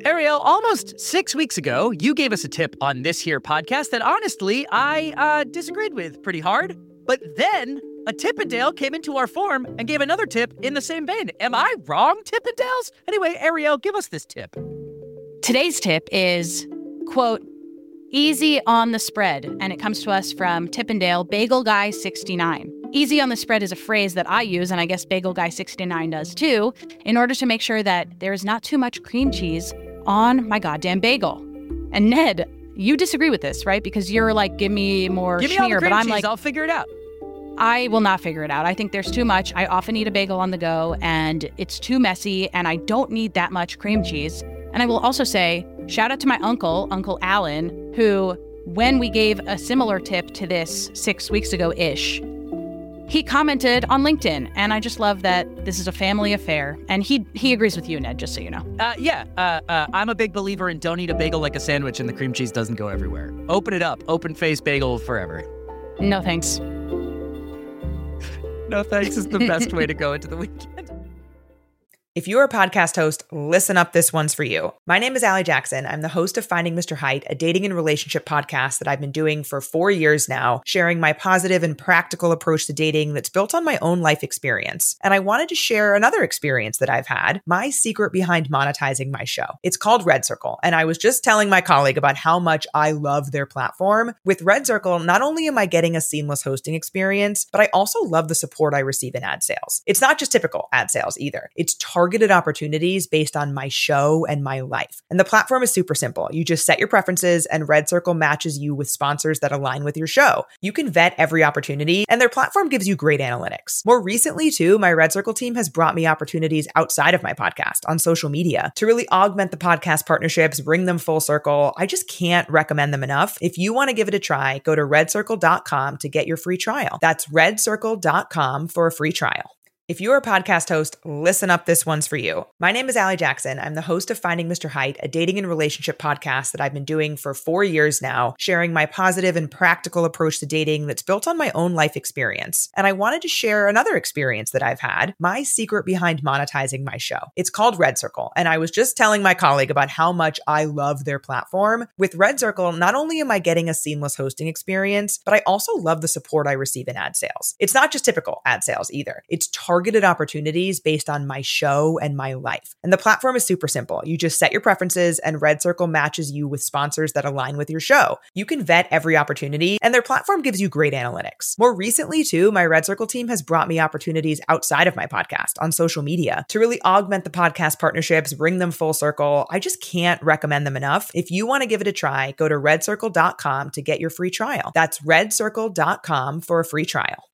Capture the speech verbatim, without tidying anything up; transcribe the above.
Ariel, almost six weeks ago, you gave us a tip on this here podcast that honestly, I uh, disagreed with pretty hard. But then a Tippendale came into our forum and gave another tip in the same vein. Am I wrong, Tippendales? Anyway, Ariel, give us this tip. Today's tip is, quote, easy on the spread. And it comes to us from Tippendale Bagel Guy sixty-nine. Easy on the spread is a phrase that I use, and I guess Bagel Guy sixty-nine does too, in order to make sure that there is not too much cream cheese on my goddamn bagel. And Ned, you disagree with this, right? Because you're like, give me more Give me all the schmear, cream but I'm cheese, like, I'll figure it out. I will not figure it out. I think there's too much. I often eat a bagel on the go, and it's too messy, and I don't need that much cream cheese. And I will also say, shout out to my uncle, Uncle Alan, who, when we gave a similar tip to this six weeks ago-ish, he commented on LinkedIn, and I just love that this is a family affair. And he he agrees with you, Ned, just so you know. Uh, yeah, uh, uh, I'm a big believer in don't eat a bagel like a sandwich and the cream cheese doesn't go everywhere. Open it up. Open face bagel forever. No thanks. No thanks is the best way to go into the weekend. If you're a podcast host, listen up, this one's for you. My name is Allie Jackson. I'm the host of Finding Mister Height, a dating and relationship podcast that I've been doing for four years now, sharing my positive and practical approach to dating that's built on my own life experience. And I wanted to share another experience that I've had, my secret behind monetizing my show. It's called Red Circle, and I was just telling my colleague about how much I love their platform. With Red Circle, not only am I getting a seamless hosting experience, but I also love the support I receive in ad sales. It's not just typical ad sales either. It's targeted targeted opportunities based on my show and my life. And the platform is super simple. You just set your preferences and Red Circle matches you with sponsors that align with your show. You can vet every opportunity and their platform gives you great analytics. More recently too, my Red Circle team has brought me opportunities outside of my podcast on social media to really augment the podcast partnerships, bring them full circle. I just can't recommend them enough. If you want to give it a try, go to red circle dot com to get your free trial. That's red circle dot com for a free trial. If you're a podcast host, listen up, this one's for you. My name is Allie Jackson. I'm the host of Finding Mister Height, a dating and relationship podcast that I've been doing for four years now, sharing my positive and practical approach to dating that's built on my own life experience. And I wanted to share another experience that I've had, my secret behind monetizing my show. It's called Red Circle, and I was just telling my colleague about how much I love their platform. With Red Circle, not only am I getting a seamless hosting experience, but I also love the support I receive in ad sales. It's not just typical ad sales either. It's targeted targeted opportunities based on my show and my life. And the platform is super simple. You just set your preferences and Red Circle matches you with sponsors that align with your show. You can vet every opportunity and their platform gives you great analytics. More recently too, my Red Circle team has brought me opportunities outside of my podcast on social media to really augment the podcast partnerships, bring them full circle. I just can't recommend them enough. If you want to give it a try, go to red circle dot com to get your free trial. That's red circle dot com for a free trial.